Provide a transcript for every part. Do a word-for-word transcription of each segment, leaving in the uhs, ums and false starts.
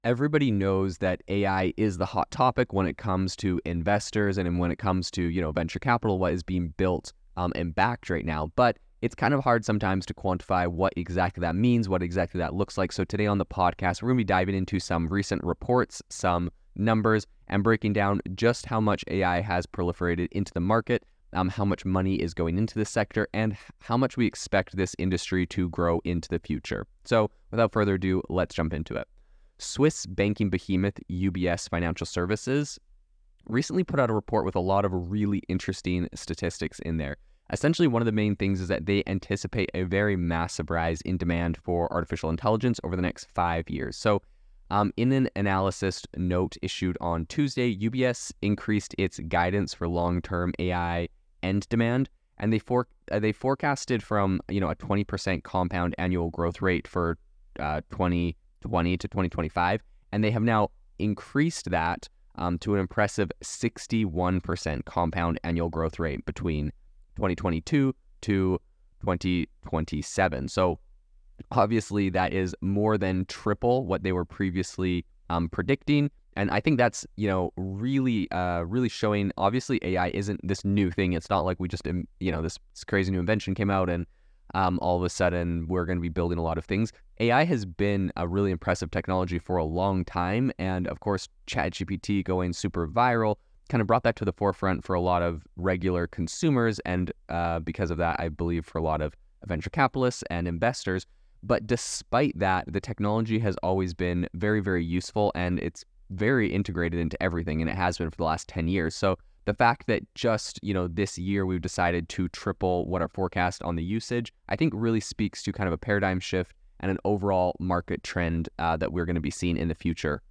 Everybody knows that A I is the hot topic when it comes to investors and when it comes to, you know, venture capital, what is being built um, and backed right now. But it's kind of hard sometimes to quantify what exactly that means, what exactly that looks like. So today on the podcast, we're going to be diving into some recent reports, some numbers, and breaking down just how much A I has proliferated into the market, um, how much money is going into this sector, and how much we expect this industry to grow into the future. So without further ado, let's jump into it. Swiss banking behemoth U B S Financial Services recently put out a report with a lot of really interesting statistics in there. Essentially, one of the main things is that they anticipate a very massive rise in demand for artificial intelligence over the next five years. So, um, in an analysis note issued on Tuesday, U B S increased its guidance for long-term A I end demand, and they for uh, they forecasted from you know a twenty percent compound annual growth rate for uh, twenty twenty to twenty twenty-five, and they have now increased that um, to an impressive sixty-one percent compound annual growth rate between twenty twenty-two to twenty twenty-seven. So obviously that is more than triple what they were previously um, predicting. And I think that's, you know, really, uh, really showing, obviously A I isn't this new thing. It's not like we just, you know, this, this crazy new invention came out and Um, all of a sudden we're going to be building a lot of things. A I has been a really impressive technology for a long time. And of course, ChatGPT going super viral kind of brought that to the forefront for a lot of regular consumers. And uh, because of that, I believe for a lot of venture capitalists and investors. But despite that, the technology has always been very, very useful, and it's very integrated into everything. And it has been for the last ten years. So the fact that just, you know, this year we've decided to triple what our forecast on the usage, I think really speaks to kind of a paradigm shift and an overall market trend uh, that we're going to be seeing in the future.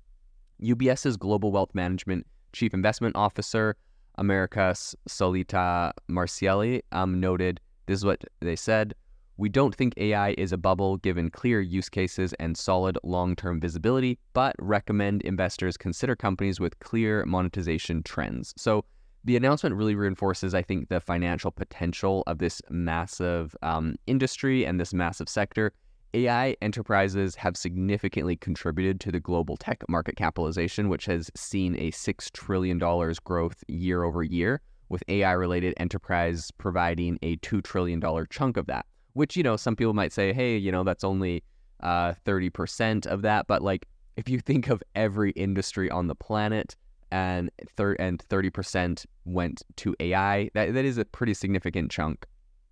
UBS's Global Wealth Management Chief Investment Officer, Americas Solita Marcielli, um, noted, this is what they said: "We don't think A I is a bubble given clear use cases and solid long-term visibility, but recommend investors consider companies with clear monetization trends." So the announcement really reinforces, I think, the financial potential of this massive um, industry and this massive sector. A I enterprises have significantly contributed to the global tech market capitalization, which has seen a six trillion dollars growth year over year, with A I-related enterprise providing a two trillion dollars chunk of that, which, you know, some people might say, hey, you know, that's only uh, thirty percent of that. But like, if you think of every industry on the planet, and thir- and thirty percent went to A I, that, that is a pretty significant chunk.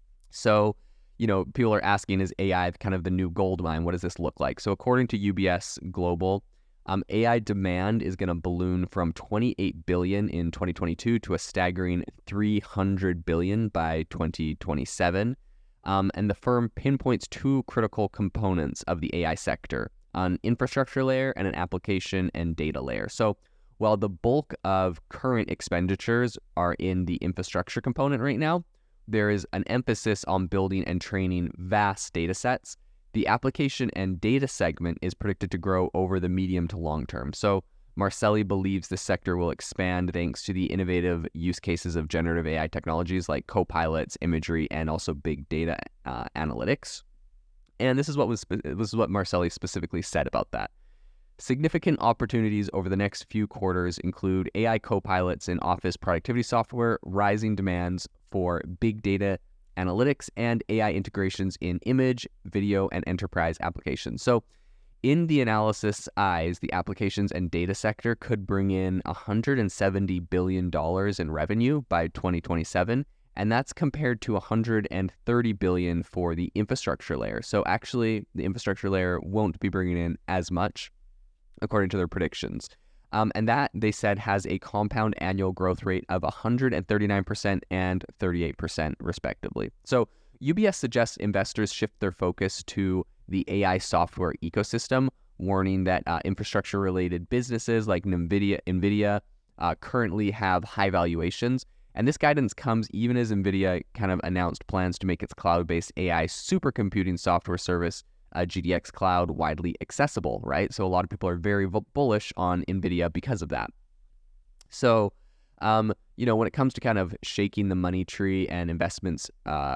So, you know, people are asking, is A I kind of the new gold mine? What does this look like? So according to U B S Global, um, A I demand is going to balloon from twenty-eight billion dollars in twenty twenty-two to a staggering three hundred billion dollars by twenty twenty-seven. Um, and the firm pinpoints two critical components of the A I sector: an infrastructure layer and an application and data layer. So while the bulk of current expenditures are in the infrastructure component right now, there is an emphasis on building and training vast data sets. The application and data segment is predicted to grow over the medium to long term. So Marcelli believes the sector will expand thanks to the innovative use cases of generative A I technologies like copilots, imagery, and also big data uh, analytics. And this is what was this is what Marcelli specifically said about that. Significant opportunities over the next few quarters include A I copilots in office productivity software, rising demands for big data analytics, and A I integrations in image, video, and enterprise applications. So in the analysis eyes, the applications and data sector could bring in one hundred seventy billion dollars in revenue by twenty twenty-seven, and that's compared to one hundred thirty billion dollars for the infrastructure layer. So actually, the infrastructure layer won't be bringing in as much, according to their predictions. Um, and that, they said, has a compound annual growth rate of one hundred thirty-nine percent and thirty-eight percent, respectively. So U B S suggests investors shift their focus to the A I software ecosystem, warning that uh, infrastructure-related businesses like NVIDIA, NVIDIA uh, currently have high valuations. And this guidance comes even as NVIDIA kind of announced plans to make its cloud-based A I supercomputing software service, uh, G D X Cloud, widely accessible, right? So a lot of people are very bullish on NVIDIA because of that. So, um, you know, when it comes to kind of shaking the money tree and investments uh,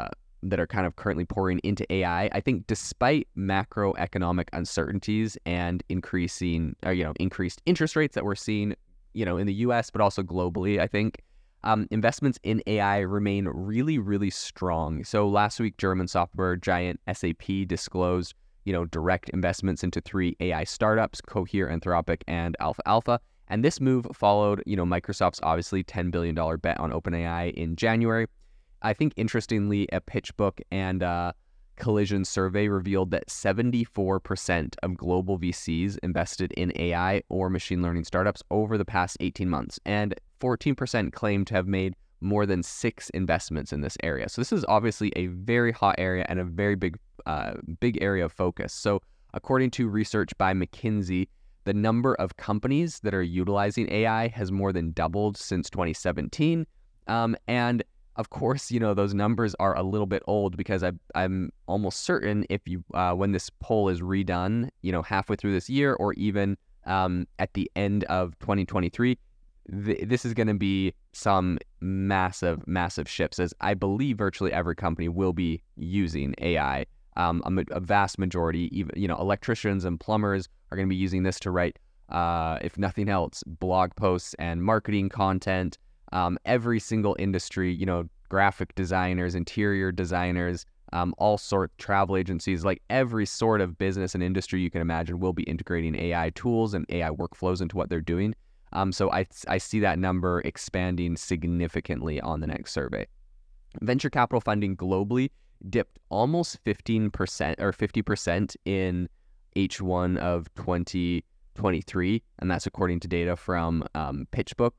that are kind of currently pouring into A I. I think despite macroeconomic uncertainties and increasing, or, you know, increased interest rates that we're seeing, you know, in the U S, but also globally, I think um, investments in A I remain really, really strong. So last week, German software giant S A P disclosed, you know, direct investments into three A I startups, Cohere, Anthropic, and Alpha Alpha. And this move followed, you know, Microsoft's obviously ten billion dollars bet on OpenAI in January. I think, interestingly, a PitchBook and uh, Collision survey revealed that seventy-four percent of global V Cs invested in A I or machine learning startups over the past eighteen months, and fourteen percent claim to have made more than six investments in this area. So this is obviously a very hot area and a very big, uh, big area of focus. So according to research by McKinsey, the number of companies that are utilizing A I has more than doubled since twenty seventeen, um, and of course, you know, those numbers are a little bit old because I, I'm almost certain if you, uh, when this poll is redone, you know, halfway through this year or even um, at the end of twenty twenty-three, th- this is going to be some massive, massive shifts, as I believe virtually every company will be using A I. Um, a, a vast majority, even, you know, electricians and plumbers are going to be using this to write, uh, if nothing else, blog posts and marketing content. Um, every single industry, you know, graphic designers, interior designers, um, all sort travel agencies, like every sort of business and industry you can imagine will be integrating A I tools and A I workflows into what they're doing. Um, so I, I see that number expanding significantly on the next survey. Venture capital funding globally dipped almost fifteen percent or fifty percent in H one of twenty twenty-three, and that's according to data from um, PitchBook.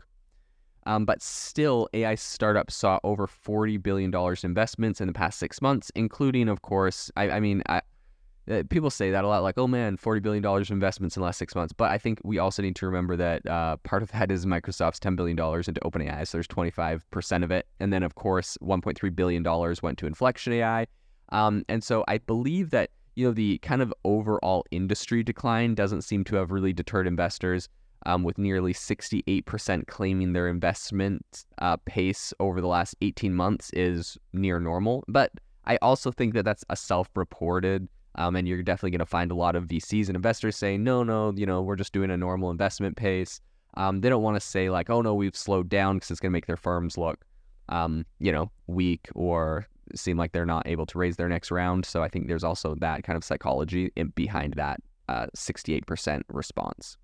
Um, but still, A I startups saw over forty billion dollars investments in the past six months, including, of course, I, I mean, I, uh, people say that a lot, like, oh man, forty billion dollars investments in the last six months. But I think we also need to remember that uh, part of that is Microsoft's ten billion dollars into OpenAI, so there's twenty-five percent of it. And then, of course, one point three billion dollars went to Inflection A I. Um, and so I believe that, you know, the kind of overall industry decline doesn't seem to have really deterred investors. Um, with nearly sixty-eight percent claiming their investment uh, pace over the last eighteen months is near normal. But I also think that that's a self-reported, um, and you're definitely going to find a lot of V Cs and investors saying, no, no, you know, we're just doing a normal investment pace. Um, they don't want to say like, oh no, we've slowed down, because it's going to make their firms look, um, you know, weak or seem like they're not able to raise their next round. So I think there's also that kind of psychology in, behind that uh, sixty-eight percent response.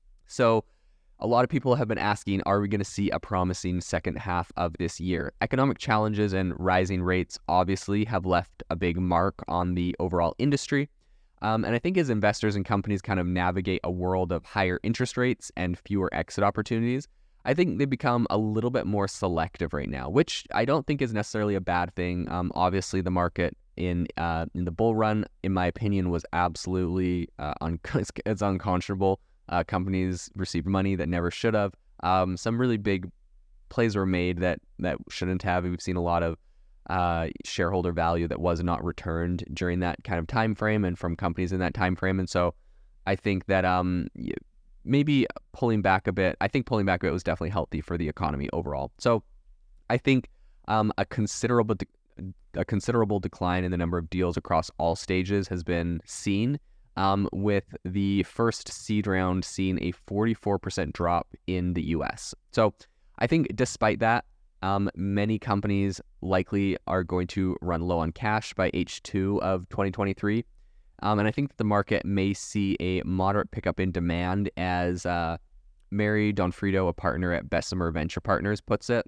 So a lot of people have been asking, are we going to see a promising second half of this year? Economic challenges and rising rates obviously have left a big mark on the overall industry. Um, and I think as investors and companies kind of navigate a world of higher interest rates and fewer exit opportunities, I think they become a little bit more selective right now, which I don't think is necessarily a bad thing. Um, obviously, the market in uh, in the bull run, in my opinion, was absolutely uh, un- it's unconscionable. Uh, companies received money that never should have. Um, some really big plays were made that that shouldn't have. We've seen a lot of uh, shareholder value that was not returned during that kind of time frame and from companies in that time frame. And so I think that um, maybe pulling back a bit, I think pulling back a bit was definitely healthy for the economy overall. So I think um, a considerable de- a considerable decline in the number of deals across all stages has been seen. Um, with the first seed round seeing a forty-four percent drop in the U S. So I think despite that, um, many companies likely are going to run low on cash by H two of twenty twenty-three. Um, and I think that the market may see a moderate pickup in demand, as uh, Mary Donfrido, a partner at Bessemer Venture Partners, puts it.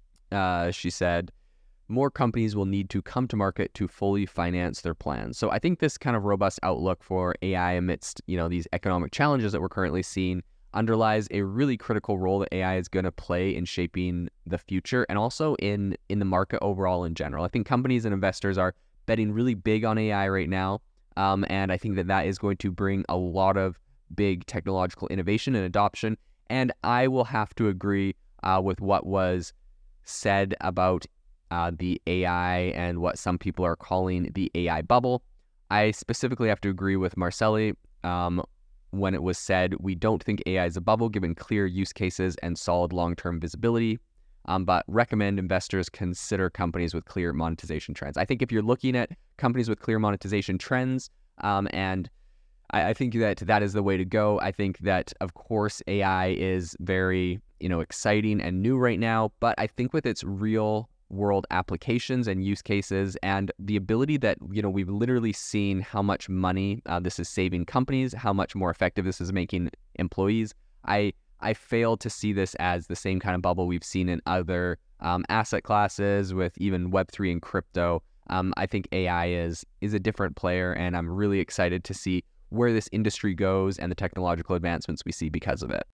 Uh, she said, more companies will need to come to market to fully finance their plans. So I think this kind of robust outlook for A I amidst, you know, these economic challenges that we're currently seeing underlies a really critical role that A I is going to play in shaping the future and also in in the market overall in general. I think companies and investors are betting really big on A I right now, um, and I think that that is going to bring a lot of big technological innovation and adoption. And I will have to agree uh, with what was said about Uh, the A I and what some people are calling the A I bubble. I specifically have to agree with Marcelli um, when it was said, we don't think A I is a bubble given clear use cases and solid long-term visibility. um, but recommend investors consider companies with clear monetization trends. I think if you're looking at companies with clear monetization trends, um, and I, I think that that is the way to go. I think that, of course, A I is very, you know, exciting and new right now, but I think with its real world applications and use cases and the ability that, you know, we've literally seen how much money uh, this is saving companies, how much more effective this is making employees. I I fail to see this as the same kind of bubble we've seen in other um, asset classes with even Web three and crypto. Um, I think A I is is a different player, and I'm really excited to see where this industry goes and the technological advancements we see because of it.